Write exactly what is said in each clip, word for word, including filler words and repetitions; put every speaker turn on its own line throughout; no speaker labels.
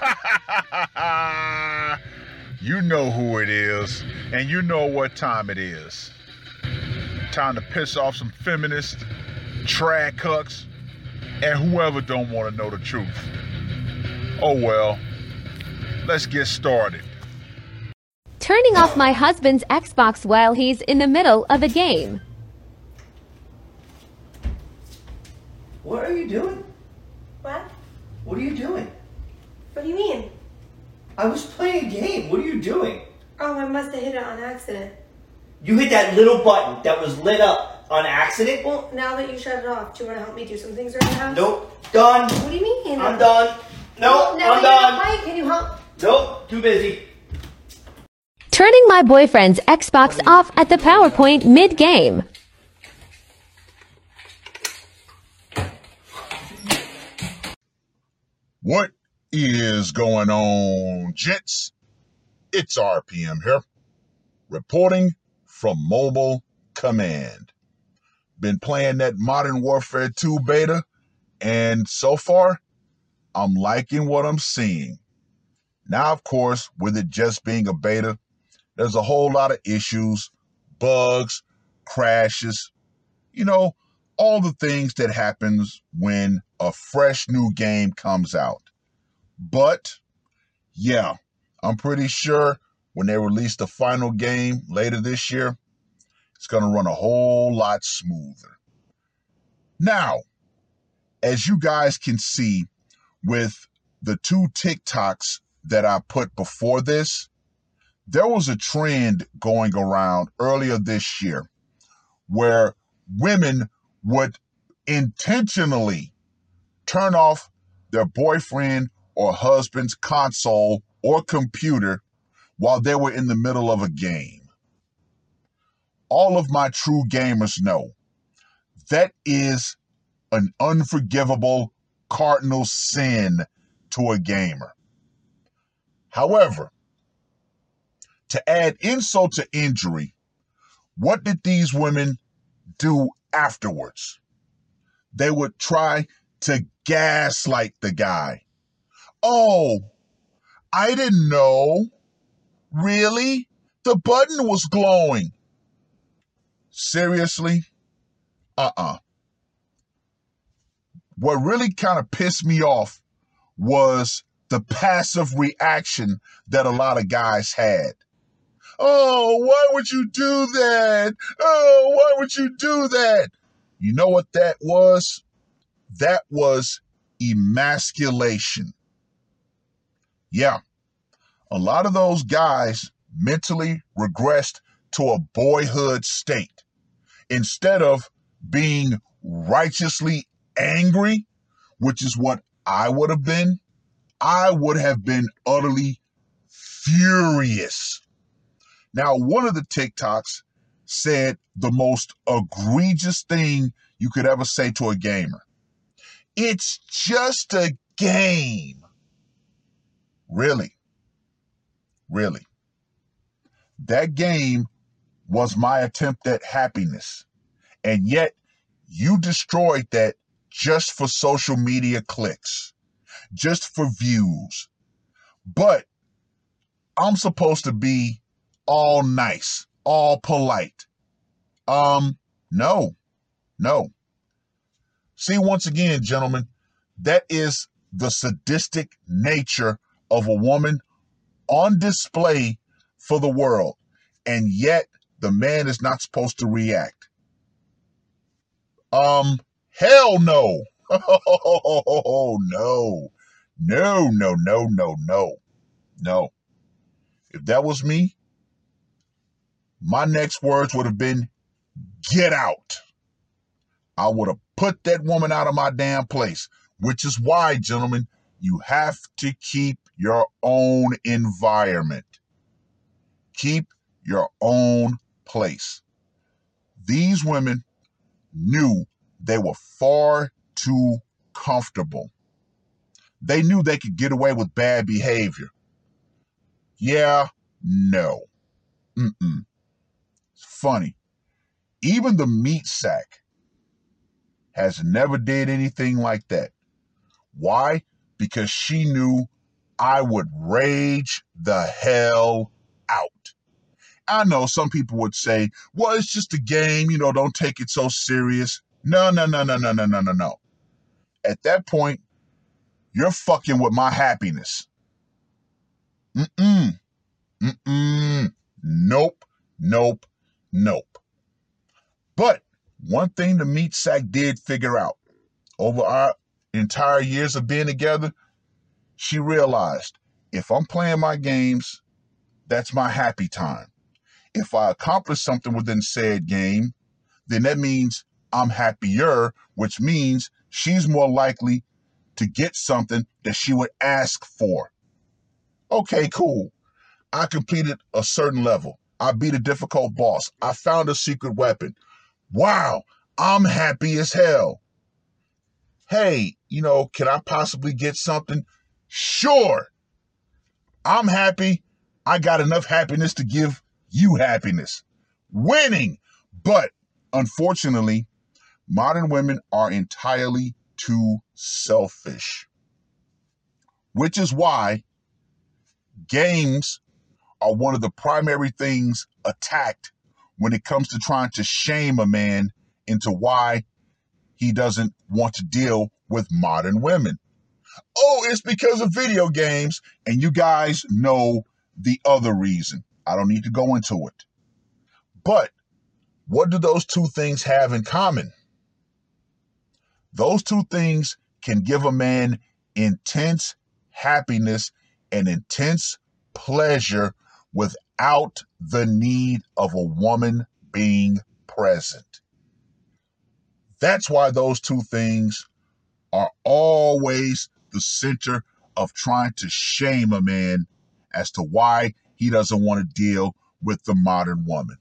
You know who it is, and you know what time it is. Time to piss off some feminists, trad cucks, and whoever don't want to know the truth. Oh well, let's get started.
Turning off my husband's Xbox while he's in the middle of a game.
What are you doing?
What?
What are you doing?
What do you mean?
I was playing a game. What are you doing?
Oh, I must have hit it on accident.
You hit that little button that was lit up on accident?
Well, now that you shut it off, do you want to help me do some things around the house?
Nope. Done.
What do you mean?
I'm done. Nope.
Well, now
I'm
that you're
done.
not playing, can you help?
Nope. Too busy.
Turning my boyfriend's Xbox off at the PowerPoint mid-game.
What is going on, gents? It's R P M here, reporting from Mobile Command. Been playing that Modern Warfare two beta, and so far, I'm liking what I'm seeing. Now, of course, with it just being a beta, there's a whole lot of issues, bugs, crashes, you know, all the things that happens when a fresh new game comes out. But, yeah, I'm pretty sure when they release the final game later this year, it's going to run a whole lot smoother. Now, as you guys can see with the two TikToks that I put before this, there was a trend going around earlier this year where women would intentionally turn off their boyfriend or husband's console or computer while they were in the middle of a game. All of my true gamers know that is an unforgivable cardinal sin to a gamer. However, to add insult to injury, what did these women do afterwards? They would try to gaslight the guy. Oh, I didn't know. Really? The button was glowing. Seriously? Uh-uh. What really kind of pissed me off was the passive reaction that a lot of guys had. Oh, why would you do that? Oh, why would you do that? You know what that was? That was emasculation. Yeah, a lot of those guys mentally regressed to a boyhood state. Instead of being righteously angry, which is what I would have been, I would have been utterly furious. Now, one of the TikToks said the most egregious thing you could ever say to a gamer. It's just a game. Really? Really? That game was my attempt at happiness. And yet, you destroyed that just for social media clicks, just for views. But I'm supposed to be all nice, all polite. Um, no, no. See, once again, gentlemen, that is the sadistic nature of a woman on display for the world. And yet, the man is not supposed to react. Um, hell no. Oh, no. No, no, no, no, no. No. If that was me, my next words would have been, get out. I would have put that woman out of my damn place, which is why, gentlemen, you have to keep your own environment. Keep your own place. These women knew they were far too comfortable. They knew they could get away with bad behavior. Yeah, no. Mm-mm. It's funny. Even the meat sack has never did anything like that. Why? Because she knew I would rage the hell out. I know some people would say, well, it's just a game, you know, don't take it so serious. No, no, no, no, no, no, no, no, no. At that point, you're fucking with my happiness. Mm-mm. Mm-mm. Nope. Nope. Nope. But one thing the meat sack did figure out over our entire years of being together, she realized if I'm playing my games, that's my happy time. If I accomplish something within said game, then that means I'm happier, which means she's more likely to get something that she would ask for. Okay, cool. I completed a certain level. I beat a difficult boss. I found a secret weapon. Wow, I'm happy as hell. Hey, you know, can I possibly get something? Sure. I'm happy. I got enough happiness to give you happiness. Winning. But unfortunately, modern women are entirely too selfish. Which is why games are one of the primary things attacked when it comes to trying to shame a man into why he doesn't want to deal with modern women. Oh, it's because of video games, and you guys know the other reason. I don't need to go into it. But what do those two things have in common? Those two things can give a man intense happiness and intense pleasure without the need of a woman being present. That's why those two things are always the center of trying to shame a man as to why he doesn't want to deal with the modern woman.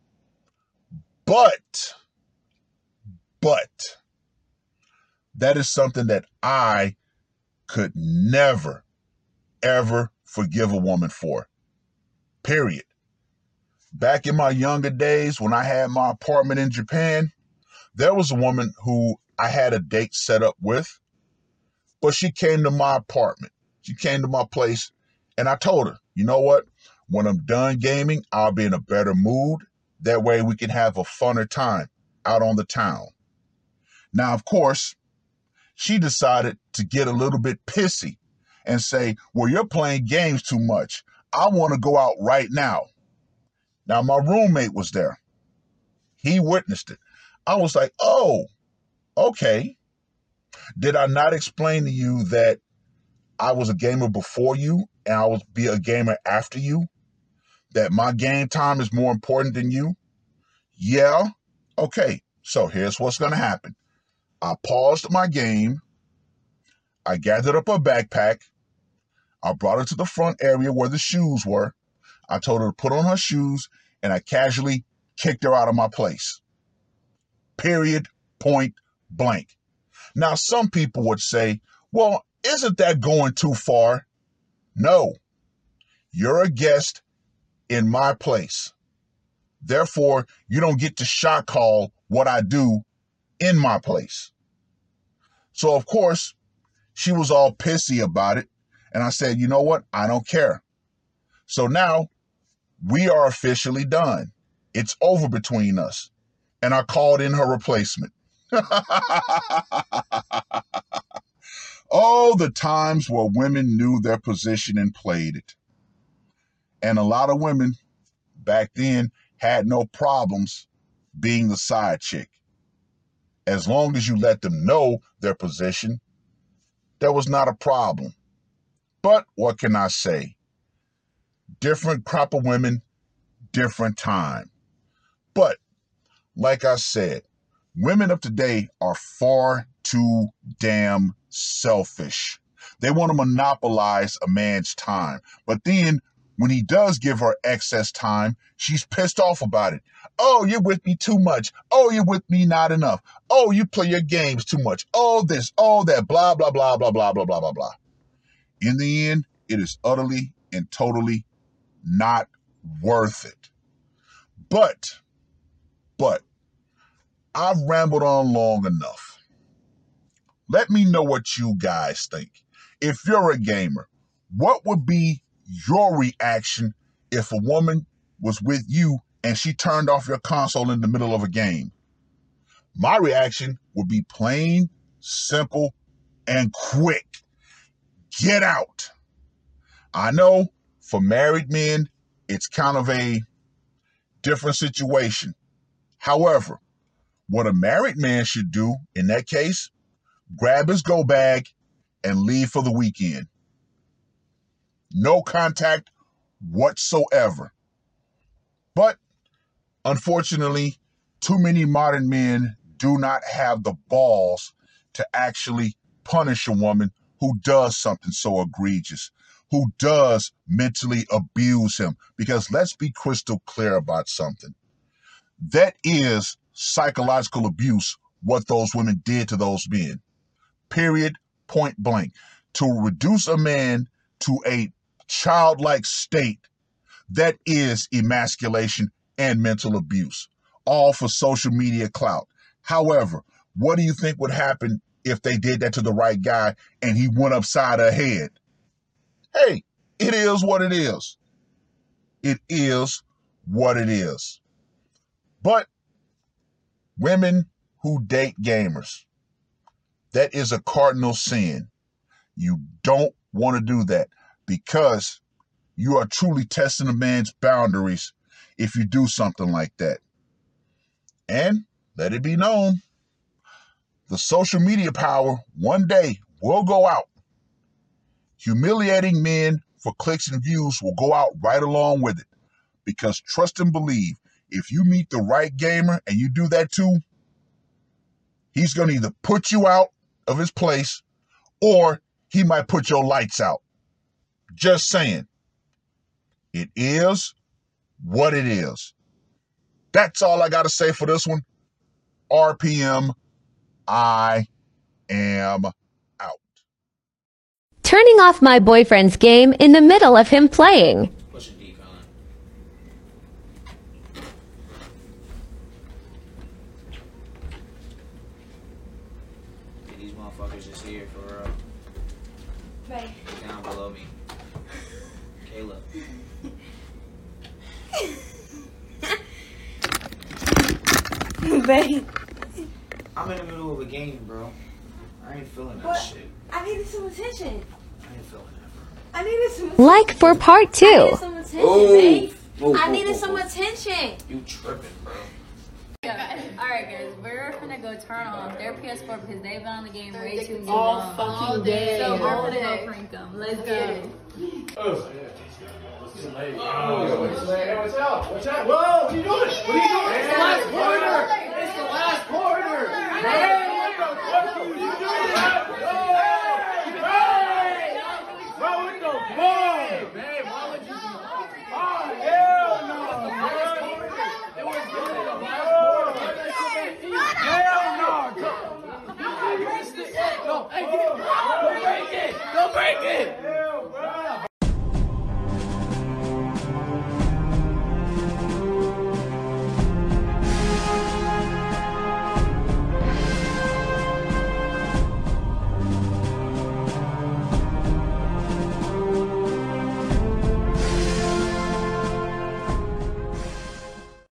But, but, that is something that I could never, ever forgive a woman for. Period. Back in my younger days when I had my apartment in Japan, there was a woman who I had a date set up with, but she came to my apartment. She came to my place, and I told her, you know what? When I'm done gaming, I'll be in a better mood. That way we can have a funner time out on the town. Now, of course, she decided to get a little bit pissy and say, well, you're playing games too much. I want to go out right now. Now, my roommate was there. He witnessed it. I was like, oh, okay. Did I not explain to you that I was a gamer before you and I will be a gamer after you? That my game time is more important than you? Yeah. Okay. So here's what's going to happen. I paused my game. I gathered up her backpack. I brought her to the front area where the shoes were. I told her to put on her shoes, and I casually kicked her out of my place. Period. Point blank. Now, some people would say, well, isn't that going too far? No. You're a guest in my place. Therefore, you don't get to shot call what I do in my place. So, of course, she was all pissy about it. And I said, you know what? I don't care. So now we are officially done. It's over between us. And I called in her replacement. Oh, the times where women knew their position and played it. And a lot of women back then had no problems being the side chick. As long as you let them know their position, there was not a problem. But what can I say? Different crop of women, different time. But like I said, women of today are far too damn selfish. They want to monopolize a man's time. But then when he does give her excess time, she's pissed off about it. Oh, you're with me too much. Oh, you're with me not enough. Oh, you play your games too much. Oh, this, oh, that, blah, blah, blah, blah, blah, blah, blah, blah, blah. In the end, it is utterly and totally not worth it. But, but, I've rambled on long enough. Let me know what you guys think. If you're a gamer, What would be your reaction if a woman was with you and she turned off your console in the middle of a game? My reaction would be plain, simple, and quick. Get out. I know for married men, it's kind of a different situation. However, what a married man should do in that case, grab his go bag and leave for the weekend. No contact whatsoever. But unfortunately, too many modern men do not have the balls to actually punish a woman who does something so egregious, who does mentally abuse him. Because let's be crystal clear about something. That is psychological abuse, what those women did to those men. Period, point blank. To reduce a man to a childlike state, that is emasculation and mental abuse, all for social media clout. However, what do you think would happen if they did that to the right guy and he went upside her head? Hey, it is what it is. It is what it is. But women who date gamers, that is a cardinal sin. You don't want to do that because you are truly testing a man's boundaries if you do something like that. And let it be known, the social media power one day will go out. Humiliating men for clicks and views will go out right along with it. Because trust and believe, if you meet the right gamer and you do that too, he's going to either put you out of his place or he might put your lights out. Just saying. It is what it is. That's all I got to say for this one. R P M, I am out.
Turning off my boyfriend's game in the middle of him playing.
Push a decon. These motherfuckers is here for real.
Right.
Down below me. Kayla.
Babe.
I'm in the middle of a game, bro. I ain't feeling that
What?
shit.
I needed some attention.
I ain't feeling that, bro.
I needed some attention.
Like for part
I
two.
needed some attention, babe.
Move,
I
move,
needed
move,
some
move.
attention.
You tripping, bro.
Alright guys, we're gonna go turn off their P S four because they've been on the game way too
All
long.
fucking day.
So we're
All
gonna
day.
go prank them. Let's go.
Oh, Hey, what's up? What's up? Whoa, what are you doing? What are you doing? It's the last quarter! It's the last quarter!